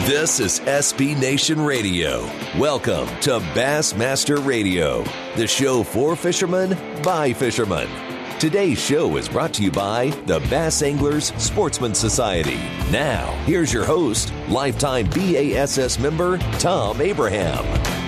This is SB Nation Radio. Welcome to Bassmaster Radio, the show for fishermen by fishermen. Today's show is brought to you by the Bass Anglers Sportsman Society. Now, here's your host, lifetime BASS member, Tom Abraham.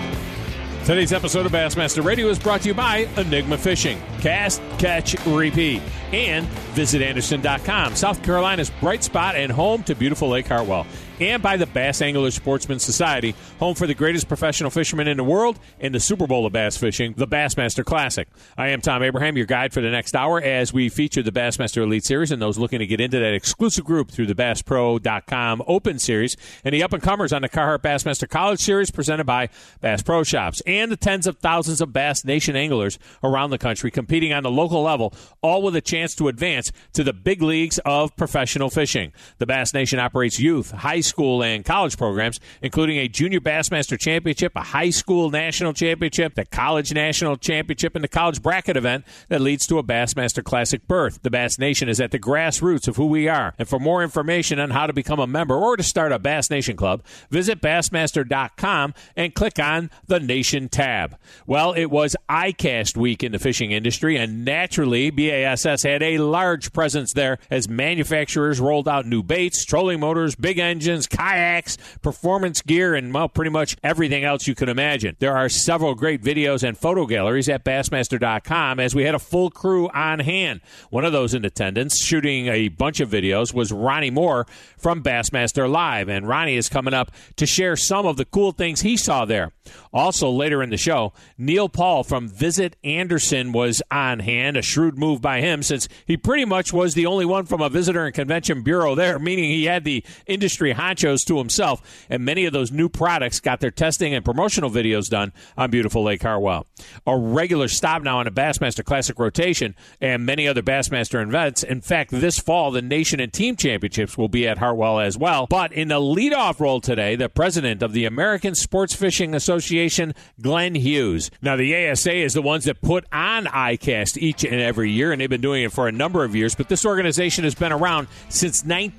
Today's episode of Bassmaster Radio is brought to you by Enigma Fishing. Cast, catch, repeat. And visit Anderson.com, South Carolina's bright spot and home to beautiful Lake Hartwell. And by the Bass Anglers Sportsman Society, home for the greatest professional fishermen in the world and the Super Bowl of bass fishing, the Bassmaster Classic. I am Tom Abraham, your guide for the next hour as we feature the Bassmaster Elite Series and those looking to get into that exclusive group through the BassPro.com Open Series and the up-and-comers on the Carhartt Bassmaster College Series presented by Bass Pro Shops and the tens of thousands of Bass Nation anglers around the country competing on the local level, all with a chance to advance to the big leagues of professional fishing. The Bass Nation operates youth, high school, and college programs, including a Junior Bassmaster Championship, a high school national championship, the college national championship, and the college bracket event that leads to a Bassmaster Classic berth. The Bass Nation is at the grassroots of who we are. And for more information on how to become a member or to start a Bass Nation club, visit Bassmaster.com and click on the Nation tab. Well, it was ICAST week in the fishing industry, and naturally, BASS had a large presence there as manufacturers rolled out new baits, trolling motors, big engines, kayaks, performance gear, and, well, pretty much everything else you can imagine. There are several great videos and photo galleries at Bassmaster.com as we had a full crew on hand. One of those in attendance shooting a bunch of videos was Ronnie Moore from Bassmaster Live, and Ronnie is coming up to share some of the cool things he saw there. Also, later in the show, Neil Paul from Visit Anderson was on hand, a shrewd move by him since he pretty much was the only one from a visitor and convention bureau there, meaning he had the industry honchos to himself, and many of those new products got their testing and promotional videos done on beautiful Lake Hartwell. A regular stop now on a Bassmaster Classic rotation and many other Bassmaster events. In fact, this fall, the Nation and Team Championships will be at Hartwell as well. But in the leadoff role today, the president of the American Sports Fishing Association, Glenn Hughes. Now, the ASA is the ones that put on ICAST each and every year, and they've been doing it for a number of years, but this organization has been around since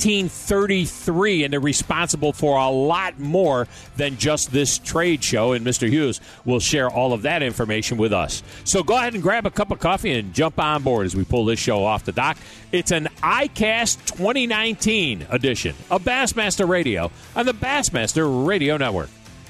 1933, and they're responsible for a lot more than just this trade show, and Mr. Hughes will share all of that information with us. So go ahead and grab a cup of coffee and jump on board as we pull this show off the dock. It's an ICAST 2019 edition of Bassmaster Radio on the Bassmaster Radio Network.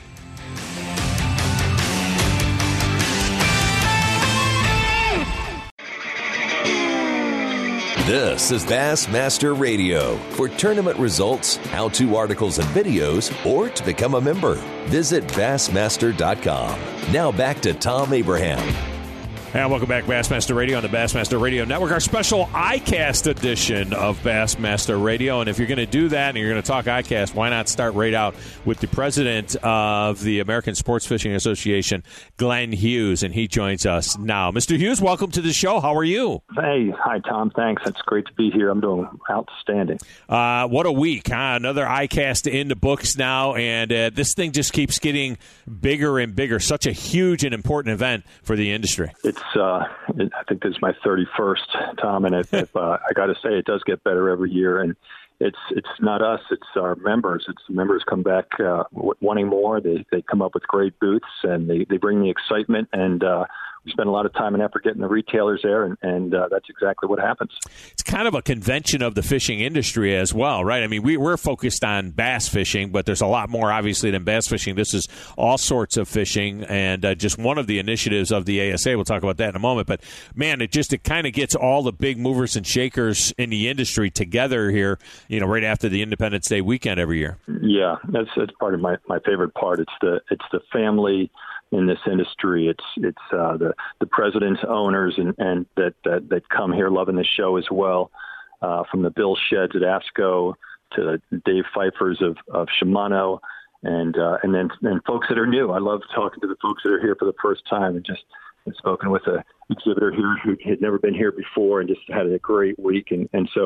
This is Bassmaster Radio. For tournament results, how-to articles and videos, or to become a member, visit Bassmaster.com. Now back to Tom Abraham. And welcome back, Bassmaster Radio on the Bassmaster Radio Network, our special ICAST edition of Bassmaster Radio. And if you're going to do that and you're going to talk ICAST, why not start right out with the president of the American Sports Fishing Association, Glenn Hughes, and he joins us now. Mr. Hughes, welcome to the show. How are you? Hey, hi, Tom. Thanks. It's great to be here. I'm doing outstanding. What a week, huh? Another ICAST in the books now, and this thing just keeps getting bigger and bigger. Such a huge and important event for the industry. I think this is my 31st, Tom, and I got to say it does get better every year. And it's not us; it's our members. It's the members come back wanting more. They come up with great booths, and they bring the excitement. And we spend a lot of time and effort getting the retailers there, and that's exactly what happens. It's kind of a convention of the fishing industry as well, right? I mean, we're focused on bass fishing, but there's a lot more, obviously, than bass fishing. This is all sorts of fishing, and just one of the initiatives of the ASA. We'll talk about that in a moment. But, man, it kind of gets all the big movers and shakers in the industry together here, right after the Independence Day weekend every year. Yeah, that's part of my favorite part. It's the family in this industry. It's the presidents, owners, and that come here loving the show as well. From the Bill Sheds at AFSCO to the Dave Pfeiffers of Shimano, and then folks that are new. I love talking to the folks that are here for the first time, and just spoken with an exhibitor here who had never been here before and just had a great week. And so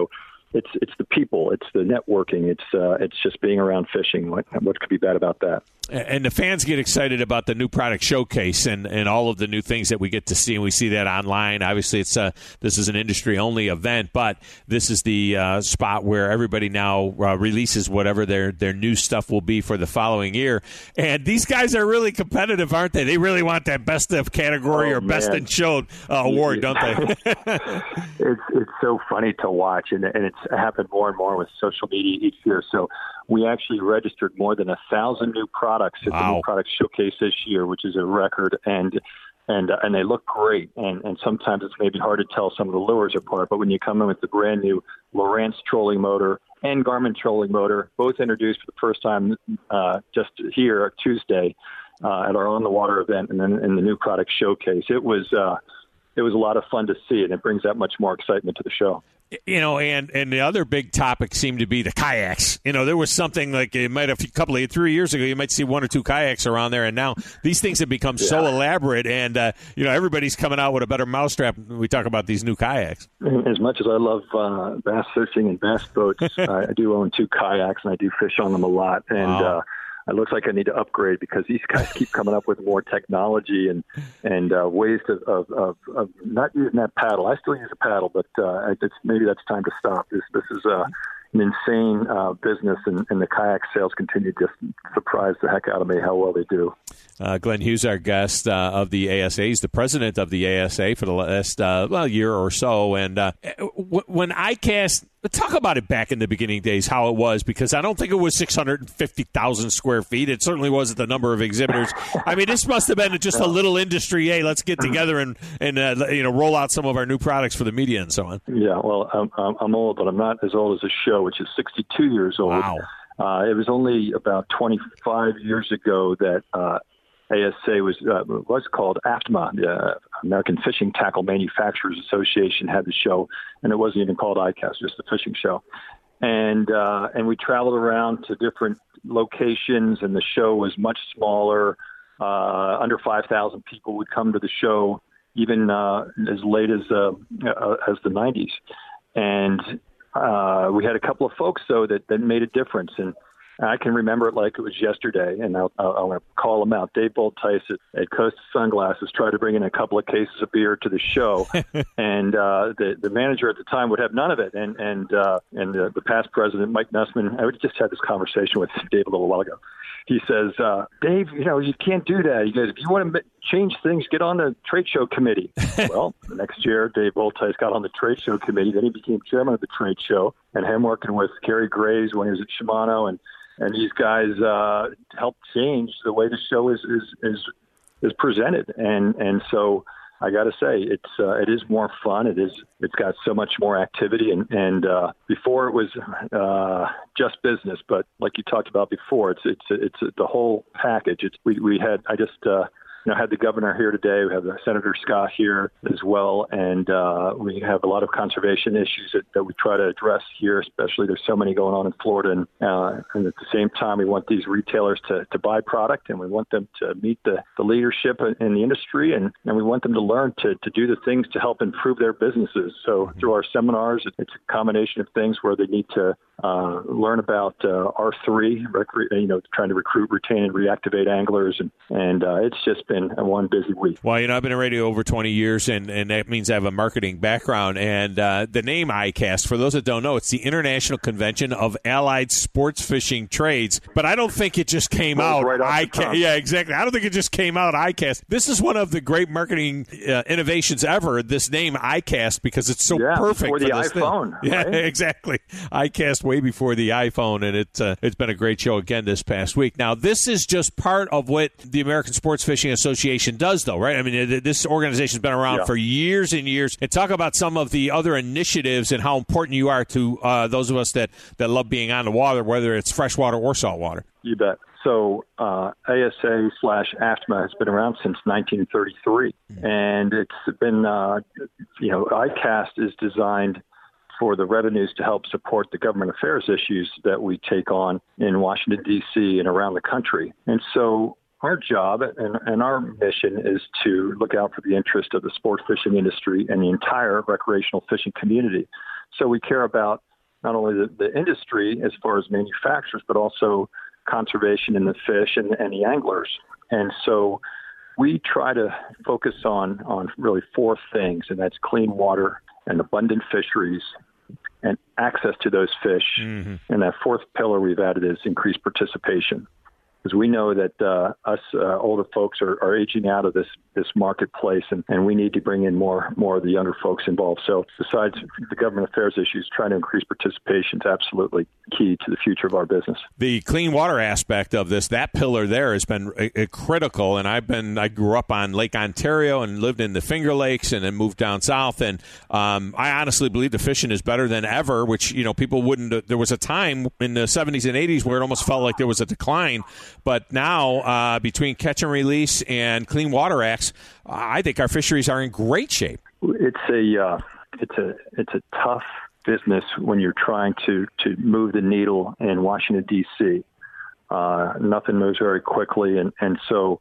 it's the people, it's the networking, it's just being around fishing. What could be bad about that? And the fans get excited about the new product showcase and all of the new things that we get to see, and we see that online. Obviously, this is an industry-only event, but this is the spot where everybody now releases whatever their new stuff will be for the following year. And these guys are really competitive, aren't they? They really want that best of category or best in show award, don't they? It's so funny to watch, and it's happened more and more with social media each year. So we actually registered more than 1,000 new products at the new product showcase this year, which is a record, and they look great. And sometimes it's maybe hard to tell some of the lures apart, but when you come in with the brand new Lowrance trolling motor and Garmin trolling motor, both introduced for the first time just here Tuesday at our On the Water event, and then in the new product showcase, it was a lot of fun to see, and it brings that much more excitement to the show. And the other big topic seemed to be the kayaks. There was something like it might have 3 years ago, you might see 1 or 2 kayaks around there, and now these things have become so elaborate, and everybody's coming out with a better mousetrap when we talk about these new kayaks. As much as I love bass fishing and bass boats, I do own 2 kayaks, and I do fish on them a lot, and it looks like I need to upgrade because these guys keep coming up with more technology and ways of not using that paddle. I still use a paddle, but maybe that's time to stop. This is an insane business, and the kayak sales continue to just surprise the heck out of me how well they do. Glenn Hughes, our guest of the ASA. He's the president of the ASA for the last year or so. And when ICAST, talk about it back in the beginning days, how it was, because I don't think it was 650,000 square feet. It certainly wasn't the number of exhibitors. I mean, this must have been just a little industry. Hey, let's get together and roll out some of our new products for the media and so on. Yeah, well, I'm old, but I'm not as old as the show, which is 62 years old. Wow. It was only about 25 years ago that ASA was called AFTMA, the American Fishing Tackle Manufacturers Association, had the show, and it wasn't even called ICAST, just the fishing show. And we traveled around to different locations, and the show was much smaller. Under 5,000 people would come to the show, even as late as the 90s. And we had a couple of folks, though, that made a difference. And I can remember it like it was yesterday, and I'll call them out. Dave Boltice at Costa Sunglasses tried to bring in a couple of cases of beer to the show, and the manager at the time would have none of it. And the past president, Mike Nussman, I just had this conversation with Dave a little while ago. He says, Dave, you can't do that. He goes, if you want to change things, get on the trade show committee. Well, the next year, Dave Boltice got on the trade show committee. Then he became chairman of the trade show, and him working with Kerry Graves when he was at Shimano, and these guys helped change the way the show is presented. And so I got to say, it is more fun. It's got so much more activity, and before it was just business, but like you talked about before, it's the whole package. I just had the governor here today. We have Senator Scott here as well, and we have a lot of conservation issues that we try to address here, especially there's so many going on in Florida. And at the same time, we want these retailers to buy product, and we want them to meet the leadership in the industry, and we want them to learn to do the things to help improve their businesses. So through our seminars, it's a combination of things where they need to learn about R3, trying to recruit, retain, and reactivate anglers, and it's just been one busy week. Well, I've been in radio over 20 years, and that means I have a marketing background. And the name ICAST, for those that don't know, it's the International Convention of Allied Sports Fishing Trades. But I don't think it just came out ICAST. Yeah, exactly. I don't think it just came out ICAST. This is one of the great marketing innovations ever, this name ICAST, because it's so perfect for the iPhone. Thing. Right? Yeah, exactly. ICAST way before the iPhone, and it's been a great show again this past week. Now, this is just part of what the American Sports Fishing Association does, though, right? I mean, this organization's been around for years and years. And talk about some of the other initiatives and how important you are to those of us that love being on the water, whether it's freshwater or saltwater. You bet. So ASA/AFTMA has been around since 1933, and it's been, ICAST is designed for the revenues to help support the government affairs issues that we take on in Washington, D.C. and around the country. And so our job and our mission is to look out for the interest of the sport fishing industry and the entire recreational fishing community. So we care about not only the industry as far as manufacturers, but also conservation in the fish and the anglers. And so we try to focus on really four things, and that's clean water and abundant fisheries and access to those fish. Mm-hmm. And that fourth pillar we've added is increased participation. Because we know that us older folks are aging out of this marketplace, and we need to bring in more of the younger folks involved. So besides the government affairs issues, trying to increase participation is absolutely key to the future of our business. The clean water aspect of this, that pillar there has been critical. And I grew up on Lake Ontario and lived in the Finger Lakes and then moved down south. And I honestly believe the fishing is better than ever, which, people wouldn't. There was a time in the 70s and 80s where it almost felt like there was a decline. But now, between catch and release and clean water acts, I think our fisheries are in great shape. It's a tough business when you're trying to move the needle in Washington, D.C. Nothing moves very quickly, and so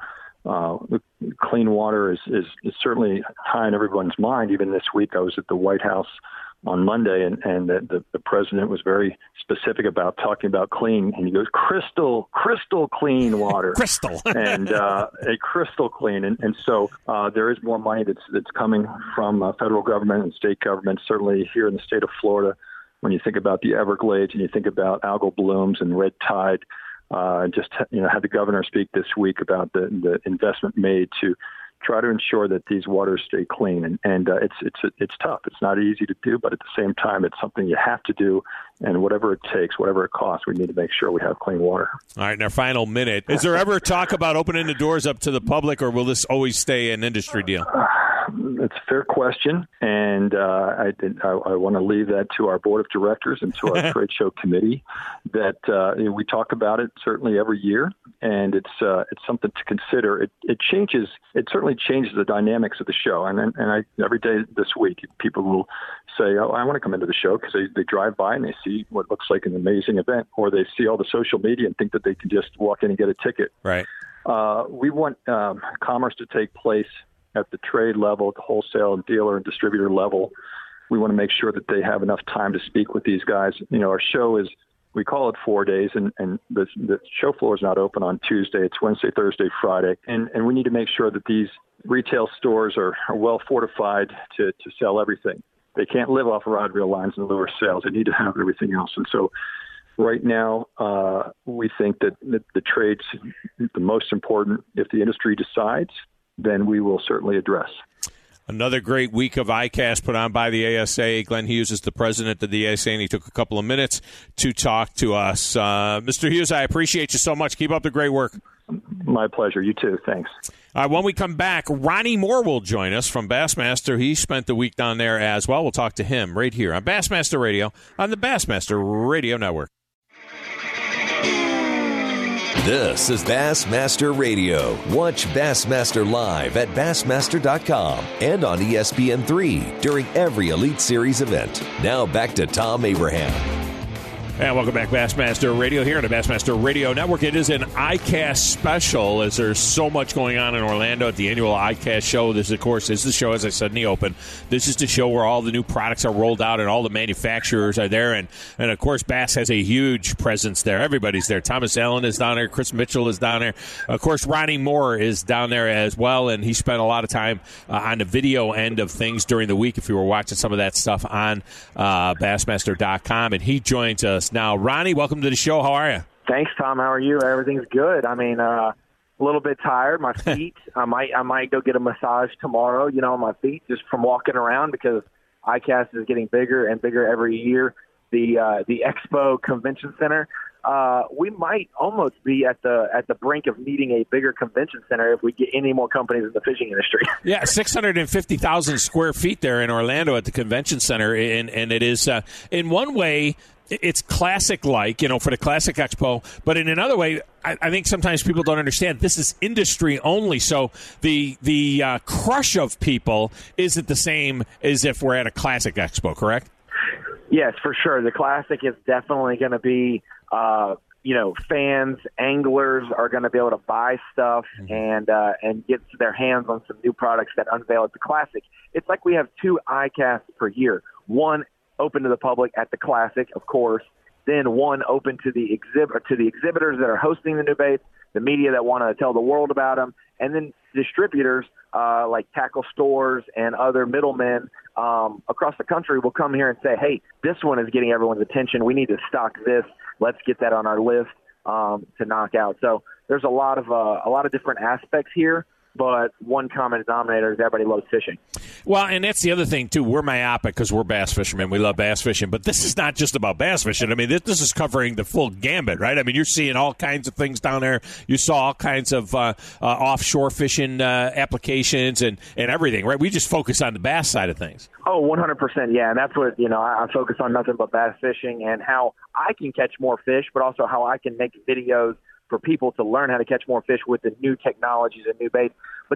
clean water is certainly high in everyone's mind. Even this week, I was at the White House on Monday, and the president was very specific about talking about clean, and he goes, crystal clean water. Crystal. And a crystal clean. And so there is more money that's coming from federal government and state government, certainly here in the state of Florida. When you think about the Everglades and you think about algal blooms and red tide, had the governor speak this week about the investment made to try to ensure that these waters stay clean. And it's tough. It's not easy to do, but at the same time, it's something you have to do. And whatever it takes, whatever it costs, we need to make sure we have clean water. All right, in our final minute, is there ever talk about opening the doors up to the public, or will this always stay an industry deal? It's a fair question, and I want to leave that to our board of directors and to our trade show committee. That we talk about it certainly every year, and it's something to consider. It changes. It certainly changes the dynamics of the show, and every day this week, people will say, "Oh, I want to come into the show," because they drive by and they see what looks like an amazing event, or they see all the social media and think that they can just walk in and get a ticket. Right. We want commerce to take place at the trade level, at the wholesale and dealer and distributor level. We want to make sure that they have enough time to speak with these guys. Our show is, we call it 4 days, and the show floor is not open on Tuesday. It's Wednesday, Thursday, Friday. And we need to make sure that these retail stores are well fortified to sell everything. They can't live off rod reel lines and lure sales. They need to have everything else. And so right now, we think that the trade's the most important. If the industry decides, then we will certainly address. Another great week of ICAST put on by the ASA. Glenn Hughes is the president of the ASA, and he took a couple of minutes to talk to us. Mr. Hughes, I appreciate you so much. Keep up the great work. My pleasure. You too. Thanks. When we come back, Ronnie Moore will join us from Bassmaster. He spent the week down there as well. We'll talk to him right here on Bassmaster Radio on the Bassmaster Radio Network. This is Bassmaster Radio. Watch Bassmaster live at Bassmaster.com and on ESPN3 during every Elite Series event. Now back to Tom Abraham. And welcome back, Bassmaster Radio here on the Bassmaster Radio Network. It is an ICAST special, as there's so much going on in Orlando at the annual ICAST show. This, of course, is the show, as I said in the open. This is the show where all the new products are rolled out and all the manufacturers are there. And of course, Bass has a huge presence there. Everybody's there. Thomas Allen is down there. Chris Mitchell is down there. Of course, Ronnie Moore is down there as well, and he spent a lot of time on the video end of things during the week, if you were watching some of that stuff on Bassmaster.com. And he joins us now. Ronnie, welcome to the show. How are you? Thanks, Tom. How are you? Everything's good. I mean, a little bit tired. My feet. I might go get a massage tomorrow. On my feet just from walking around, because ICAST is getting bigger and bigger every year. The Expo Convention Center. We might almost be at the brink of needing a bigger convention center if we get any more companies in the fishing industry. Yeah, 650,000 square feet there in Orlando at the convention center, and it is in one way it's classic-like, for the Classic Expo, but in another way, I think sometimes people don't understand this is industry only. So the crush of people isn't the same as if we're at a Classic Expo, correct? Yes, for sure. The Classic is definitely going to be, fans, anglers are going to be able to buy stuff and get their hands on some new products that unveil at the Classic. It's like we have two ICASTs per year. One open to the public at the Classic, of course. Then one open to the exhibitors that are hosting the new baits, the media that want to tell the world about them, and then distributors like tackle stores and other middlemen across the country will come here and say, hey, this one is getting everyone's attention. We need to stock this. Let's get that on our list to knock out. So there's a lot of different aspects here. But one common denominator is everybody loves fishing. Well, and that's the other thing, too. We're myopic because we're bass fishermen. We love bass fishing. But this is not just about bass fishing. I mean, this is covering the full gambit, right? I mean, you're seeing all kinds of things down there. You saw all kinds of offshore fishing applications and everything, right? We just focus on the bass side of things. Oh, 100%, yeah. And that's what, I focus on nothing but bass fishing and how I can catch more fish, but also how I can make videos for people to learn how to catch more fish with the new technologies and new baits. But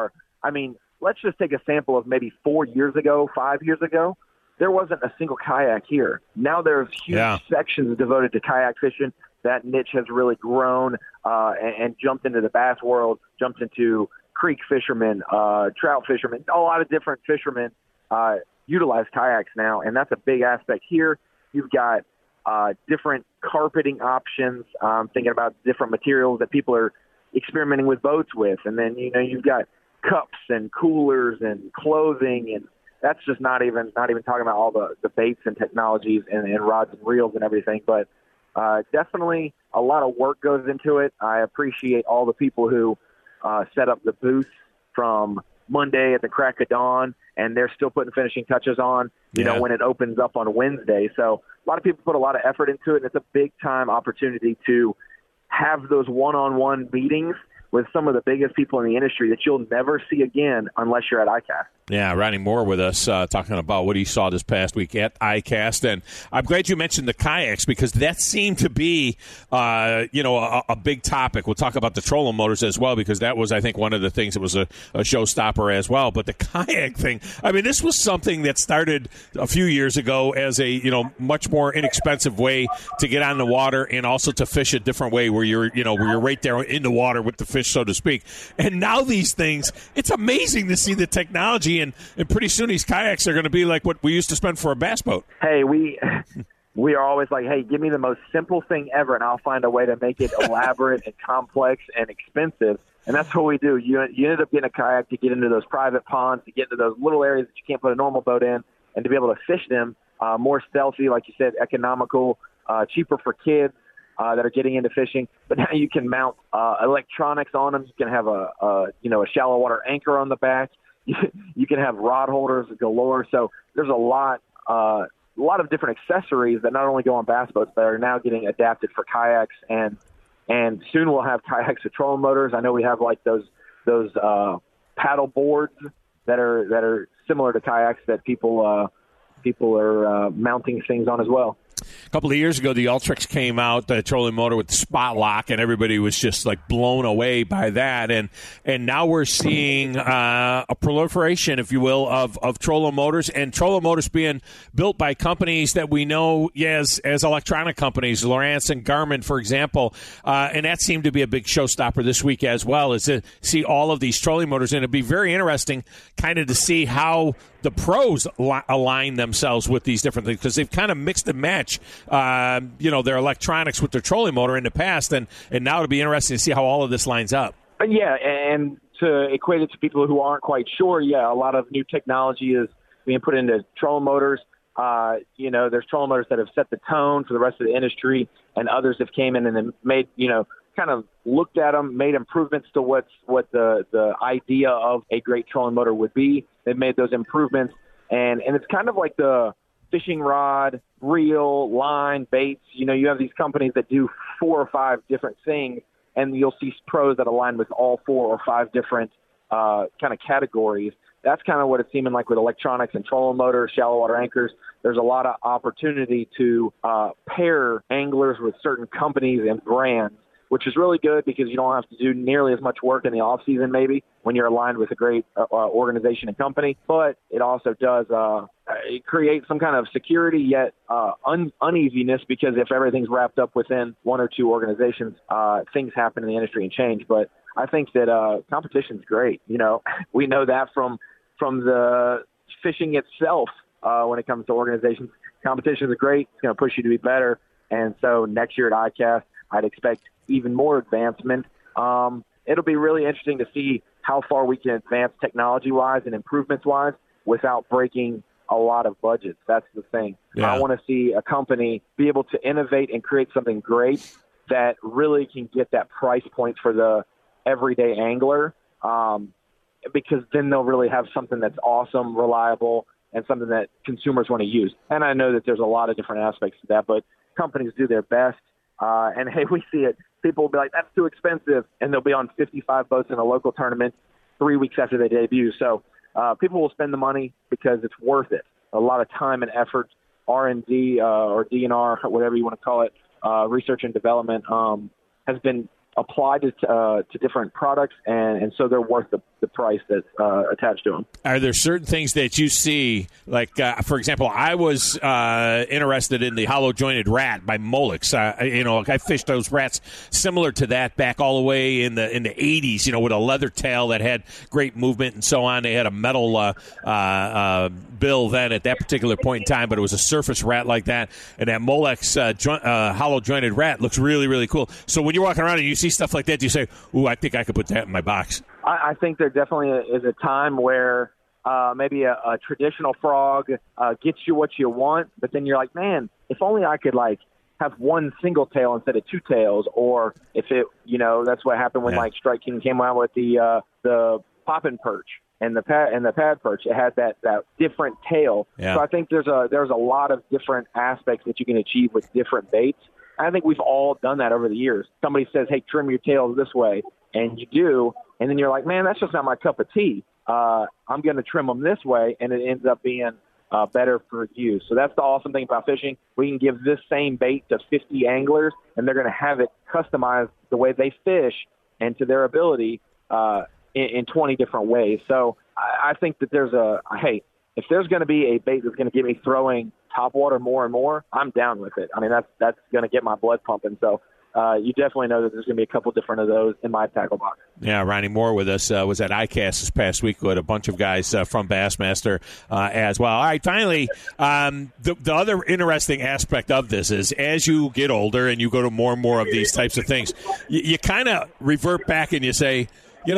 let's just take a sample of maybe 4 years ago, 5 years ago. There wasn't a single kayak here. Now there's huge sections devoted to kayak fishing. That niche has really grown and jumped into the bass world, jumped into creek fishermen, trout fishermen. A lot of different fishermen utilize kayaks now, and that's a big aspect here. You've got different carpeting options, thinking about different materials that people are experimenting with boats with. And then, you've got cups and coolers and clothing, and that's just not even talking about all the baits and technologies and rods and reels and everything. But definitely a lot of work goes into it. I appreciate all the people who set up the booth from Monday at the crack of dawn, and they're still putting finishing touches on, when it opens up on Wednesday. So a lot of people put a lot of effort into it, and it's a big-time opportunity to have those one-on-one meetings with some of the biggest people in the industry that you'll never see again unless you're at ICAST. Yeah, Ronnie Moore with us talking about what he saw this past week at ICAST. And I'm glad you mentioned the kayaks because that seemed to be, a big topic. We'll talk about the trolling motors as well because that was, I think, one of the things that was a showstopper as well. But the kayak thing, I mean, this was something that started a few years ago as a, much more inexpensive way to get on the water and also to fish a different way where you're right there in the water with the fish, so to speak. And now these things, it's amazing to see the technology. And pretty soon these kayaks are going to be like what we used to spend for a bass boat. Hey, we are always like, hey, give me the most simple thing ever, and I'll find a way to make it elaborate and complex and expensive. And that's what we do. You ended up getting a kayak to get into those private ponds, to get into those little areas that you can't put a normal boat in, and to be able to fish them more stealthy, like you said, economical, cheaper for kids that are getting into fishing. But now you can mount electronics on them. You can have a shallow water anchor on the back. You can have rod holders galore. So there's a lot of different accessories that not only go on bass boats, but are now getting adapted for kayaks. And soon we'll have kayaks with trolling motors. I know we have like those paddle boards that are similar to kayaks that people are mounting things on as well. A couple of years ago, the Ultrix came out, the trolling motor with the spot lock, and everybody was just like blown away by that. And now we're seeing a proliferation, if you will, of trolling motors, and trolling motors being built by companies that we know as electronic companies, Lowrance and Garmin, for example. And that seemed to be a big showstopper this week as well, is to see all of these trolling motors. And it'd be very interesting kind of to see how the pros align themselves with these different things, because they've kind of mixed and matched, their electronics with their trolling motor in the past, and now it'll be interesting to see how all of this lines up. Yeah, and to equate it to people who aren't quite sure, a lot of new technology is being put into trolling motors. There's trolling motors that have set the tone for the rest of the industry, and others have came in and then made, kind of looked at them, made improvements to what the idea of a great trolling motor would be. They've made those improvements, and it's kind of like the fishing rod, reel, line, baits. You have these companies that do 4 or 5 different things, and you'll see pros that align with all 4 or 5 different kind of categories. That's kind of what it's seeming like with electronics and trolling motors, shallow water anchors. There's a lot of opportunity to pair anglers with certain companies and brands, which is really good because you don't have to do nearly as much work in the off season maybe when you're aligned with a great organization and company. But it also does create some kind of security yet uneasiness, because if everything's wrapped up within 1 or 2 organizations, things happen in the industry and change. But I think that competition is great. We know that from the fishing itself when it comes to organizations. competition is great. It's going to push you to be better. And so next year at ICAST, I'd expect even more advancement. It'll be really interesting to see how far we can advance technology-wise and improvements-wise without breaking a lot of budgets. That's the thing. Yeah. I want to see a company be able to innovate and create something great that really can get that price point for the everyday angler, because then they'll really have something that's awesome, reliable, and something that consumers want to use. And I know that there's a lot of different aspects to that, but companies do their best. And, hey, we see it. People will be like, that's too expensive, and they'll be on 55 boats in a local tournament 3 weeks after they debut. So people will spend the money because it's worth it. A lot of time and effort, R&D or DNR, whatever you want to call it, research and development, has been applied to different products, and so they're worth the price that's attached to them. Are there certain things that you see, like, for example, I was interested in the hollow jointed rat by Molex. I fished those rats similar to that back all the way in the 80s, with a leather tail that had great movement and so on. They had a metal bill then at that particular point in time, but it was a surface rat like that. And that Molex hollow jointed rat looks really, really cool. So when you're walking around and you see stuff like that, do you say, ooh, I think I could put that in my box? I think there definitely is a time where maybe a traditional frog gets you what you want, but then you're like, man, if only I could have one single tail instead of two tails, or if it, that's what happened when Strike King came out with the poppin' perch and the pad perch. It had that different tail. Yeah. So I think there's a lot of different aspects that you can achieve with different baits. I think we've all done that over the years. Somebody says, hey, trim your tails this way, and you do, and then you're like, man, that's just not my cup of tea. I'm going to trim them this way, and it ends up being better for you. So that's the awesome thing about fishing. We can give this same bait to 50 anglers, and they're going to have it customized the way they fish and to their ability in 20 different ways. So I think that if there's going to be a bait that's going to get me throwing topwater more and more, I'm down with it. I mean, that's going to get my blood pumping. So you definitely know that there's going to be a couple different of those in my tackle box. Yeah, Ronnie Moore with us was at ICAST this past week with a bunch of guys from Bassmaster as well. All right, finally, the other interesting aspect of this is as you get older and you go to more and more of these types of things, you kind of revert back and you say,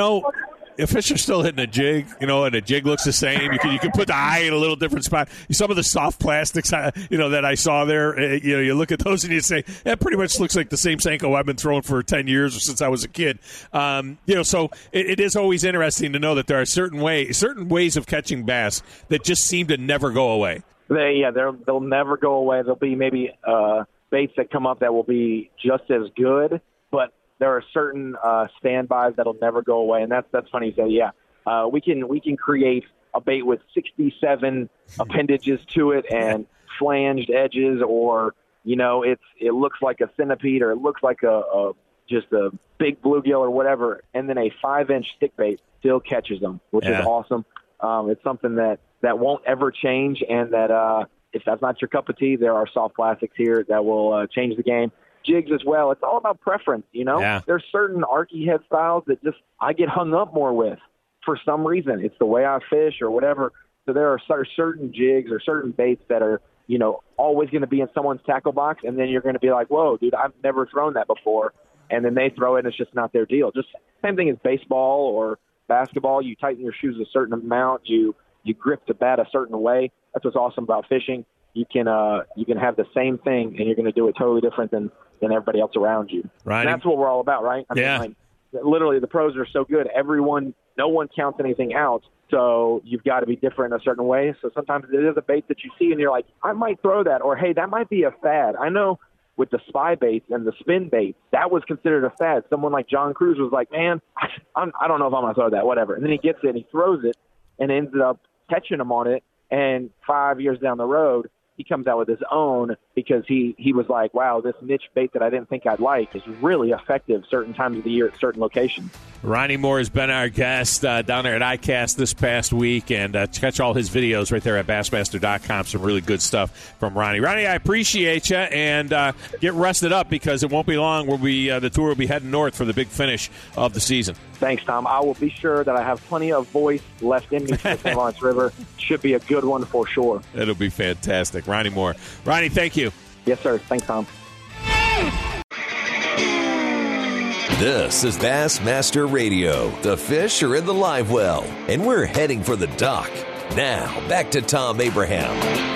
if fish are still hitting a jig, and a jig looks the same, you can put the eye in a little different spot. Some of the soft plastics, that I saw there, you look at those and you say, that pretty much looks like the same Senko I've been throwing for 10 years or since I was a kid. So it is always interesting to know that there are certain ways of catching bass that just seem to never go away. They'll never go away. There'll be maybe baits that come up that will be just as good, but there are certain standbys that'll never go away, and that's funny you say. We can create a bait with 67 appendages to it and flanged edges, or it looks like a centipede, or it looks like just a big bluegill or whatever, and then a 5-inch stick bait still catches them, which is awesome. It's something that won't ever change, and that if that's not your cup of tea, there are soft plastics here that will change the game. Jigs as well. It's all about preference, Yeah. There's certain archy head styles that just I get hung up more with for some reason. It's the way I fish or whatever. So there are certain jigs or certain baits that are, always going to be in someone's tackle box, and then you're going to be like, whoa, dude, I've never thrown that before. And then they throw it, and it's just not their deal. Just same thing as baseball or basketball. You tighten your shoes a certain amount. You grip the bat a certain way. That's what's awesome about fishing. You can have the same thing, and you're going to do it totally different than everybody else around you. Right. And that's what we're all about, right? I mean, literally, the pros are so good. No one counts anything out, so you've got to be different in a certain way. So sometimes it is a bait that you see, and you're like, I might throw that, or hey, that might be a fad. I know with the spy baits and the spin baits, that was considered a fad. Someone like John Cruz was like, man, I don't know if I'm going to throw that, whatever. And then he gets it, and he throws it, and ends up catching him on it, and 5 years down the road, he comes out with his own because he was like, wow, this niche bait that I didn't think I'd like is really effective certain times of the year at certain locations. Ronnie Moore has been our guest down there at ICAST this past week, and catch all his videos right there at Bassmaster.com. Some really good stuff from Ronnie. Ronnie, I appreciate you, and get rested up because it won't be long. The tour will be heading north for the big finish of the season. Thanks, Tom. I will be sure that I have plenty of voice left in me for the St. Lawrence River. Should be a good one for sure. It'll be fantastic. Ronnie Moore. Ronnie, thank you. Yes, sir. Thanks, Tom. This is Bassmaster Radio. The fish are in the live well, and we're heading for the dock. Now, back to Tom Abraham.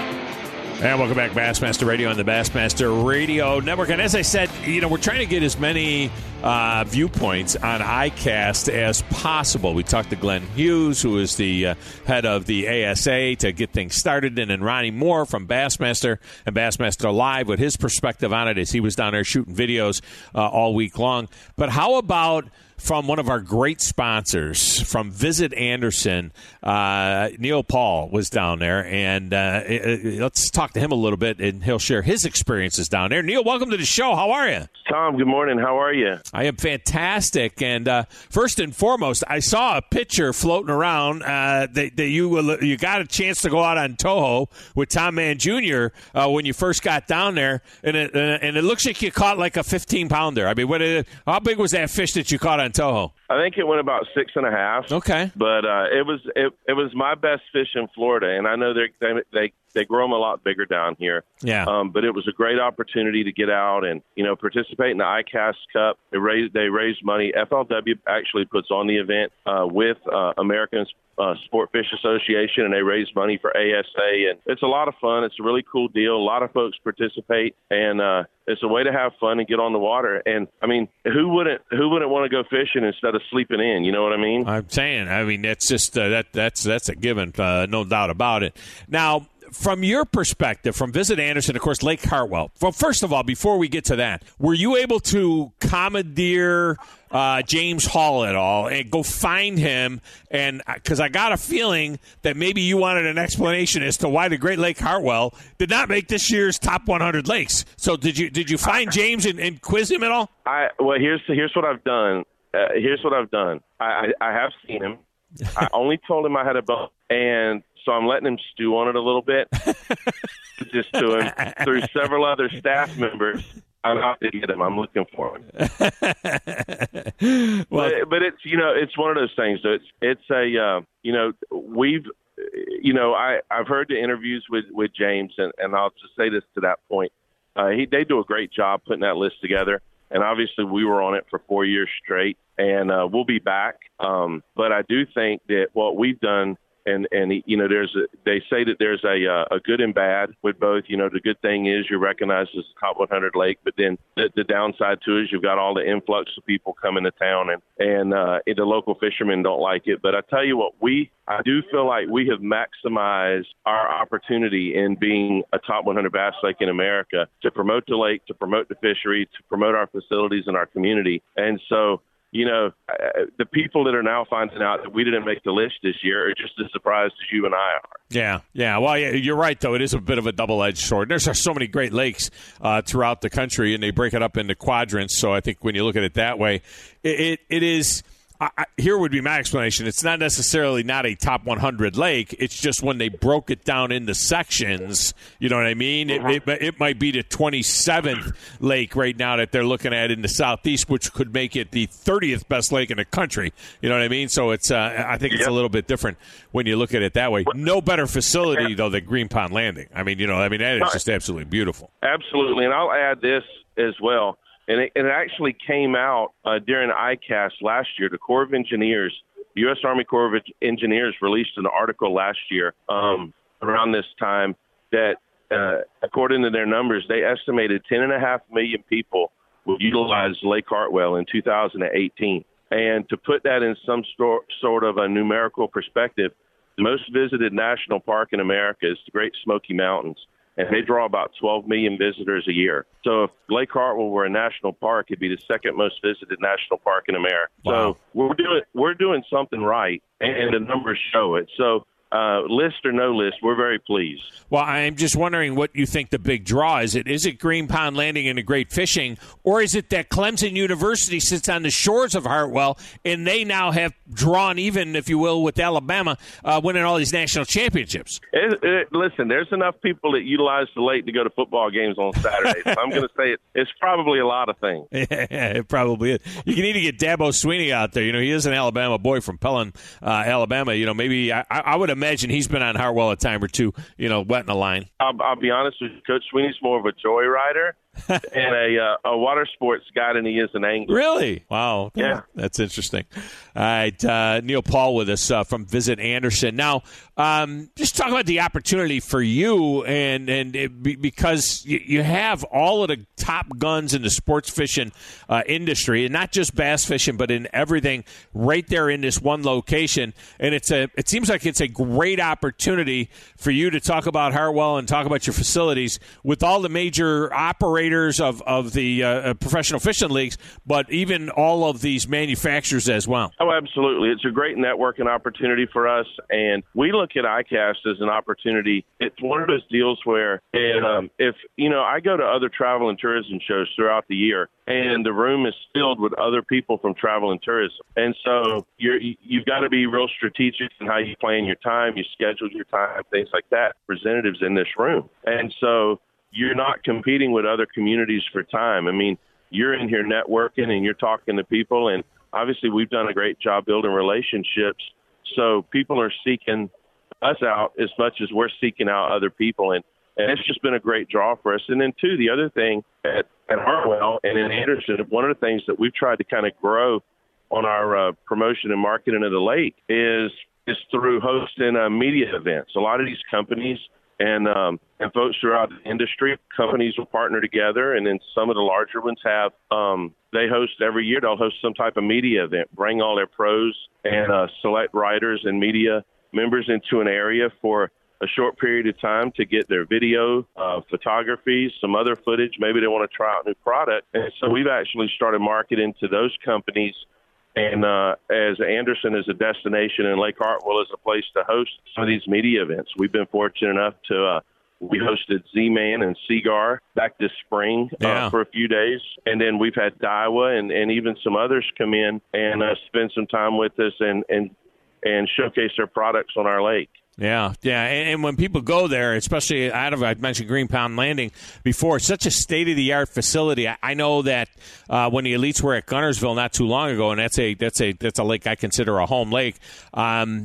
And welcome back, Bassmaster Radio on the Bassmaster Radio Network. And as I said, we're trying to get as many viewpoints on ICAST as possible. We talked to Glenn Hughes, who is the head of the ASA, to get things started, and then Ronnie Moore from Bassmaster and Bassmaster Live with his perspective on it as he was down there shooting videos all week long. But how about from one of our great sponsors, from Visit Anderson, Neil Paul was down there, and let's talk to him a little bit, and he'll share his experiences down there. Neil, welcome to the show. How are you? Tom, good morning. How are you? I am fantastic. And first and foremost, I saw a picture floating around that you got a chance to go out on Toho with Tom Mann Jr. When you first got down there, and it looks like you caught like a 15-pounder. I mean, how big was that fish that you caught on Toho? I think it went about 6.5. Okay, but it was my best fish in Florida, and I know they grow them a lot bigger down here. Yeah. But it was a great opportunity to get out and participate in the ICAST Cup. They raised money. FLW actually puts on the event with American Sport Fish Association, and they raise money for ASA, and it's a lot of fun. It's a really cool deal. A lot of folks participate, and it's a way to have fun and get on the water. And I mean, who wouldn't want to go fishing instead of sleeping in? You know what I mean? I'm saying. I mean, that's just that's a given, no doubt about it. Now, from your perspective, from Visit Anderson, of course, Lake Hartwell. Well, first of all, before we get to that, were you able to commandeer James Hall at all and go find him? And because I got a feeling that maybe you wanted an explanation as to why the Great Lake Hartwell did not make this year's top 100 lakes. So did you find James and quiz him at all? Well, here's what I've done. I have seen him. I only told him I had a boat, and so I'm letting him stew on it a little bit, just to him through several other staff members. I'm out to get him. I'm looking for him. Well, but it's it's one of those things. So it's a I've heard the interviews with James, and I'll just say this to that point. They do a great job putting that list together. And obviously we were on it for 4 years straight, and we'll be back. But I do think that what we've done, and they say that there's a good and bad with both. The good thing is you're recognized as a top 100 lake, but then the downside to it is you've got all the influx of people coming to town, and the local fishermen don't like it. But I tell you what, I do feel like we have maximized our opportunity in being a top 100 bass lake in America to promote the lake, to promote the fishery, to promote our facilities and our community. And so, the people that are now finding out that we didn't make the list this year are just as surprised as you and I are. Yeah. Well, you're right, though. It is a bit of a double-edged sword. There's so many great lakes throughout the country, and they break it up into quadrants. So I think when you look at it that way, it is – here would be my explanation. It's not necessarily not a top 100 lake. It's just when they broke it down into sections, you know what I mean? It might be the 27th lake right now that they're looking at in the southeast, which could make it the 30th best lake in the country. You know what I mean? So it's I think it's a little bit different when you look at it that way. No better facility, though, than Green Pond Landing. I mean, that is just absolutely beautiful. Absolutely. And I'll add this as well. And it actually came out during ICAST last year. The Corps of Engineers, the U.S. Army Corps of Engineers, released an article last year around this time that, according to their numbers, they estimated 10.5 million people would utilize Lake Hartwell in 2018. And to put that in some sort of a numerical perspective, the most visited national park in America is the Great Smoky Mountains, and they draw about 12 million visitors a year. So if Lake Hartwell were a national park, it'd be the second most visited national park in America. Wow. So we're doing something right, and the numbers show it. So list or no list, we're very pleased. Well, I'm just wondering what you think the big draw is. Is it Green Pond Landing and the great fishing, or is it that Clemson University sits on the shores of Hartwell and they now have drawn even, if you will, with Alabama winning all these national championships? Listen, there's enough people that utilize the lake to go to football games on Saturdays. So I'm going to say it's probably a lot of things. Yeah, it probably is. You need to get Dabo Sweeney out there. He is an Alabama boy from Pelham, Alabama. Maybe I would imagine imagine he's been on Hartwell a time or two, wetting a line. I'll be honest with you, Coach Sweeney's more of a joyrider and a water sports guy than he is an angler. Really? Wow. Yeah. That's interesting. All right, Neil Paul with us from Visit Anderson. Now, just talk about the opportunity for you, because you have all of the top guns in the sports fishing industry, and not just bass fishing, but in everything right there in this one location. And it seems like it's a great opportunity for you to talk about Hartwell and talk about your facilities with all the major operators of the professional fishing leagues, but even all of these manufacturers as well. Oh, absolutely. It's a great networking opportunity for us, and we look at ICAST as an opportunity. It's one of those deals where if I go to other travel and tourism shows throughout the year, and the room is filled with other people from travel and tourism. And so you've got to be real strategic in how you plan your time, you schedule your time, things like that, representatives in this room. And so you're not competing with other communities for time. I mean, you're in here networking and you're talking to people, and obviously we've done a great job building relationships. So people are seeking us out as much as we're seeking out other people. And it's just been a great draw for us. And then, too, the other thing at Hartwell and in Anderson, one of the things that we've tried to kind of grow on our promotion and marketing of the lake is through hosting media events. A lot of these companies and folks throughout the industry, companies will partner together, and then some of the larger ones have they host every year. They'll host some type of media event, bring all their pros and select writers and media members into an area for a short period of time to get their video, photography, some other footage. Maybe they want to try out a new product. And so we've actually started marketing to those companies. And as Anderson is a destination and Lake Hartwell is a place to host some of these media events, we've been fortunate enough to we hosted Z-Man and Seagar back this spring for a few days. And then we've had Daiwa and even some others come in and spend some time with us and showcase their products on our lake. Yeah. And when people go there, especially I mentioned Green Pond Landing before, it's such a state-of-the-art facility. I know that when the Elites were at Guntersville not too long ago, and that's a lake I consider a home lake. I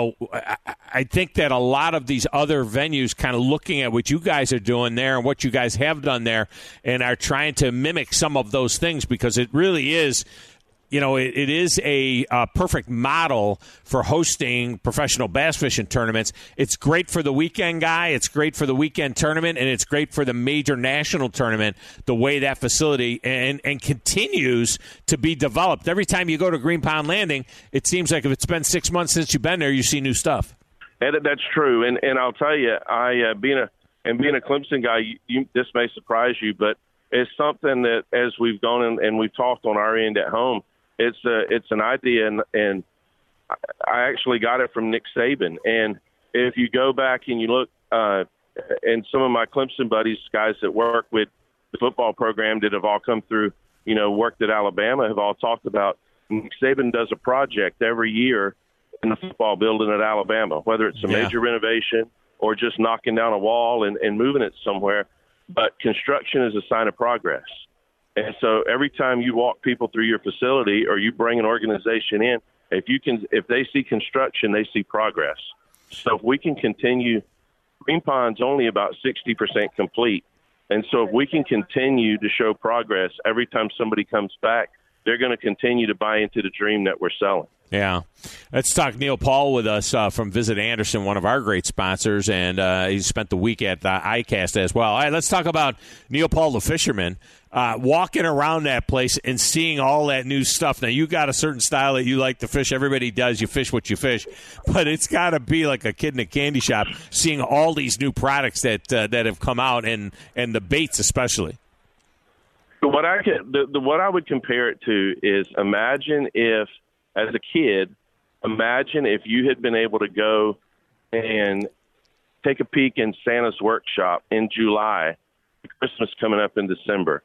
think that a lot of these other venues kind of looking at what you guys are doing there and what you guys have done there and are trying to mimic some of those things, because it really is. It is a perfect model for hosting professional bass fishing tournaments. It's great for the weekend guy. It's great for the weekend tournament, and it's great for the major national tournament, the way that facility and continues to be developed. Every time you go to Green Pond Landing, it seems like if it's been 6 months since you've been there, you see new stuff. And that's true. And I'll tell you, being a Clemson guy, this may surprise you, but it's something that as we've gone and we've talked on our end at home, it's an idea, and I actually got it from Nick Saban. And if you go back and you look, and some of my Clemson buddies, guys that work with the football program that have all come through, worked at Alabama, have all talked about Nick Saban does a project every year in the football building at Alabama, whether it's a major renovation or just knocking down a wall and moving it somewhere. But construction is a sign of progress. And so every time you walk people through your facility or you bring an organization in, if they see construction, they see progress. So if we can continue, Green Pond's only about 60% complete. And so if we can continue to show progress every time somebody comes back, they're going to continue to buy into the dream that we're selling. Yeah. Let's talk Neil Paul with us from Visit Anderson, one of our great sponsors, and he spent the week at ICAST as well. All right, let's talk about Neil Paul, the fisherman, walking around that place and seeing all that new stuff. Now, you got a certain style that you like to fish. Everybody does. You fish what you fish. But it's got to be like a kid in a candy shop seeing all these new products that have come out, and the baits especially. What I would compare it to is imagine if, as a kid, imagine if you had been able to go and take a peek in Santa's workshop in July, Christmas coming up in December.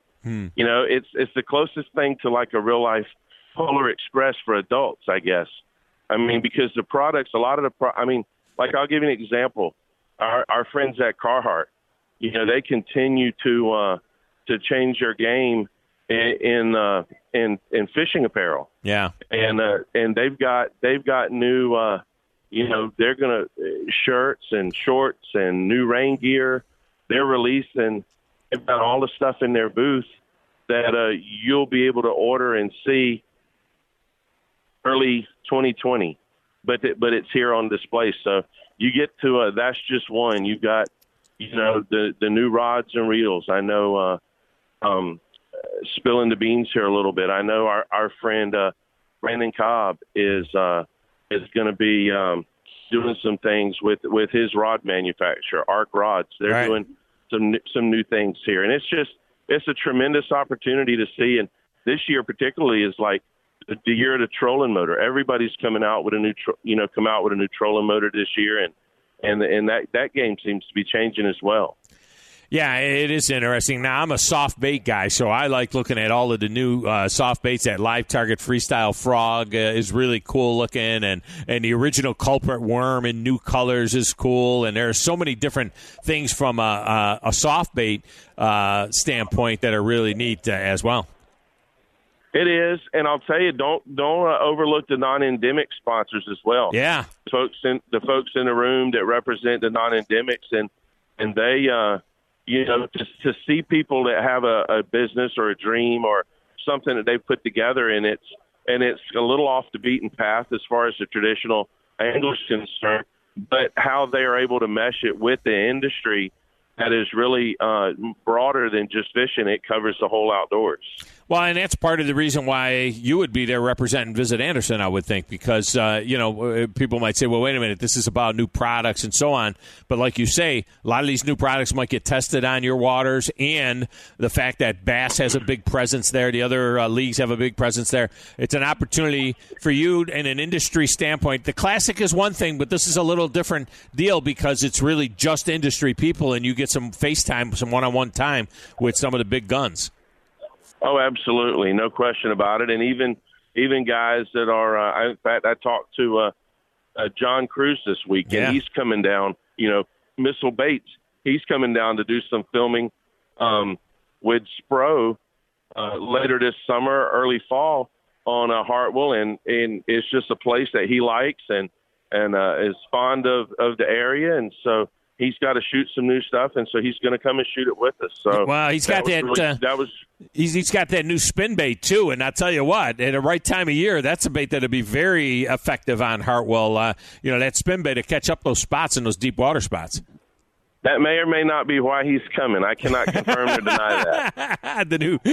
It's the closest thing to like a real life Polar Express for adults, I guess. I mean, because the products, a lot of like I'll give you an example. Our friends at Carhartt, they continue to change their game in fishing apparel. Yeah. And they've got new they're going to shirts and shorts and new rain gear. They're releasing. They've got all the stuff in their booth that you'll be able to order and see early 2020. But it's here on display. So you get to that's just one. You've got the new rods and reels. I know spilling the beans here a little bit. I know our friend Brandon Cobb is going to be doing some things with his rod manufacturer, Arc Rods. They're doing some new things here, and it's a tremendous opportunity to see. And this year particularly is like the year of the trolling motor. Everybody's coming out with a new trolling motor this year, and that game seems to be changing as well. Yeah, it is interesting. Now, I'm a soft bait guy, so I like looking at all of the new soft baits. That Live Target Freestyle Frog is really cool looking, and the original Culprit Worm in new colors is cool. And there are so many different things from a soft bait standpoint that are really neat as well. It is, and I'll tell you, don't overlook the non-endemic sponsors as well. Yeah, the folks in the room that represent the non-endemics, and they, to see people that have a business or a dream or something that they've put together, and it's a little off the beaten path as far as the traditional angler is concerned, but how they are able to mesh it with the industry that is really broader than just fishing. It covers the whole outdoors. Well, and that's part of the reason why you would be there representing Visit Anderson, I would think, because, people might say, well, wait a minute, this is about new products and so on. But like you say, a lot of these new products might get tested on your waters, and the fact that Bass has a big presence there, the other leagues have a big presence there. It's an opportunity for you in an industry standpoint. The Classic is one thing, but this is a little different deal because it's really just industry people, and you get some face time, some one-on-one time with some of the big guns. Oh, absolutely. No question about it. And even guys that are, in fact, I talked to John Cruz this week, and he's coming down, Missile Baits. He's coming down to do some filming with Spro later this summer, early fall on Hartwell. And it's just a place that he likes and is fond of the area. And so he's got to shoot some new stuff, and so he's going to come and shoot it with us. So, well, he's got he's got that new spin bait too. And I'll tell you what, at the right time of year, that's a bait that'll be very effective on Hartwell. That spin bait to catch up those spots in those deep water spots. That may or may not be why he's coming. I cannot confirm or deny that.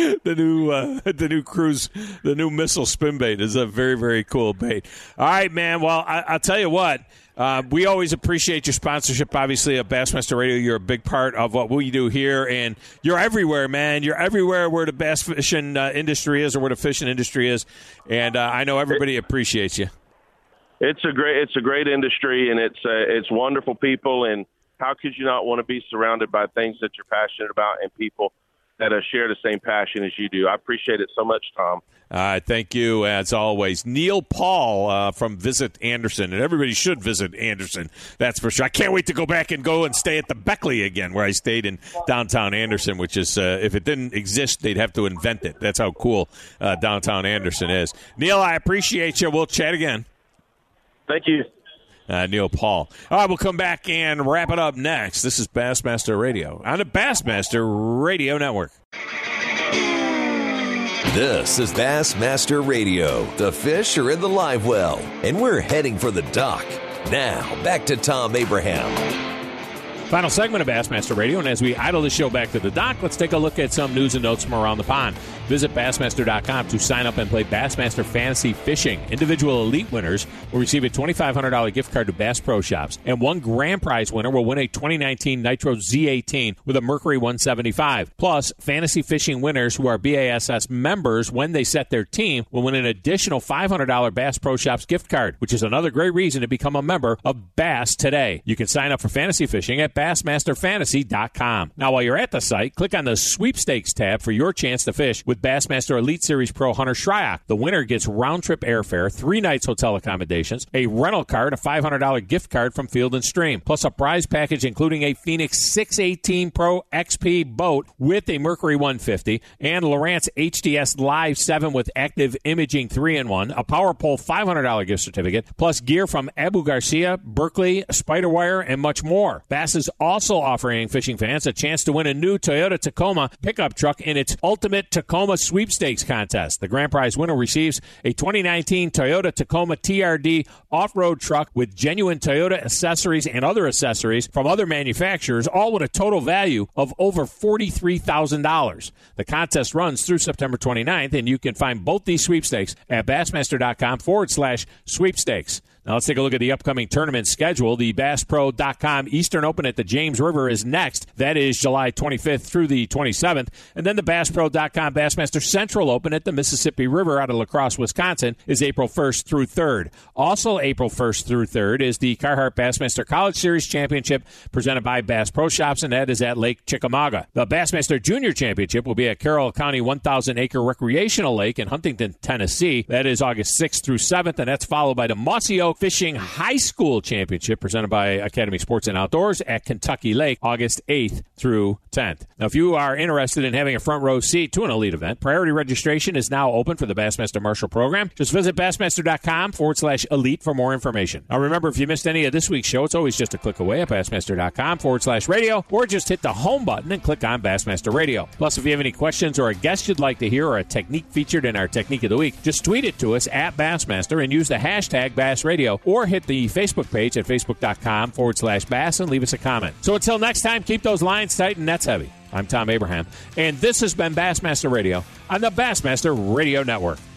the new Cruise, the new Missile spin bait is a very, very cool bait. All right, man. Well, I'll tell you what. We always appreciate your sponsorship, obviously, of Bassmaster Radio. You're a big part of what we do here, and you're everywhere, man. You're everywhere where the bass fishing industry is or where the fishing industry is, and I know everybody appreciates you. It's a great industry, and it's wonderful people, and how could you not want to be surrounded by things that you're passionate about and people that share the same passion as you do? I appreciate it so much, Tom. Thank you, as always. Neil Paul from Visit Anderson, and everybody should visit Anderson, that's for sure. I can't wait to go back and stay at the Beckley again, where I stayed in downtown Anderson, which is, if it didn't exist, they'd have to invent it. That's how cool downtown Anderson is. Neil, I appreciate you. We'll chat again. Thank you. Neil Paul. All right, we'll come back and wrap it up next. This is Bassmaster Radio on the Bassmaster Radio Network. This is Bassmaster Radio. The fish are in the live well, and we're heading for the dock. Now, back to Tom Abraham. Final segment of Bassmaster Radio, and as we idle the show back to the dock, let's take a look at some news and notes from around the pond. Visit Bassmaster.com to sign up and play Bassmaster Fantasy Fishing. Individual elite winners will receive a $2,500 gift card to Bass Pro Shops, and one grand prize winner will win a 2019 Nitro Z18 with a Mercury 175. Plus, fantasy fishing winners who are BASS members when they set their team will win an additional $500 Bass Pro Shops gift card, which is another great reason to become a member of Bass today. You can sign up for fantasy fishing at BassmasterFantasy.com. Now, while you're at the site, click on the Sweepstakes tab for your chance to fish with Bassmaster Elite Series Pro Hunter Shryock. The winner gets round-trip airfare, 3 nights hotel accommodations, a rental card, a $500 gift card from Field & Stream, plus a prize package including a Phoenix 618 Pro XP boat with a Mercury 150 and Lowrance HDS Live 7 with active imaging 3-in-1, a PowerPole $500 gift certificate, plus gear from Abu Garcia, Berkeley, Spiderwire, and much more. Bass is also offering fishing fans a chance to win a new Toyota Tacoma pickup truck in its Ultimate Tacoma Sweepstakes contest. The grand prize winner receives a 2019 Toyota Tacoma TRD off-road truck with genuine Toyota accessories and other accessories from other manufacturers, all with a total value of over $43,000. The contest runs through September 29th, and you can find both these sweepstakes at Bassmaster.com/sweepstakes. Now let's take a look at the upcoming tournament schedule. The BassPro.com Eastern Open at the James River is next. That is July 25th through the 27th. And then the BassPro.com Bassmaster Central Open at the Mississippi River out of La Crosse, Wisconsin is April 1st through 3rd. Also April 1st through 3rd is the Carhartt Bassmaster College Series Championship presented by Bass Pro Shops, and that is at Lake Chickamauga. The Bassmaster Junior Championship will be at Carroll County 1,000-acre recreational lake in Huntington, Tennessee. That is August 6th through 7th, and that's followed by the Mossy Oak Fishing High School Championship presented by Academy Sports and Outdoors at Kentucky Lake, August 8th through 10th. Now, if you are interested in having a front row seat to an elite event, priority registration is now open for the Bassmaster Marshall program. Just visit Bassmaster.com/elite for more information. Now, remember, if you missed any of this week's show, it's always just a click away at Bassmaster.com/radio, or just hit the home button and click on Bassmaster Radio. Plus, if you have any questions or a guest you'd like to hear or a technique featured in our Technique of the Week, just tweet it to us at Bassmaster and use the hashtag BassRadio, or hit the Facebook page at Facebook.com/Bass and leave us a comment. So until next time, keep those lines tight and nets heavy. I'm Tom Abraham, and this has been Bassmaster Radio on the Bassmaster Radio Network.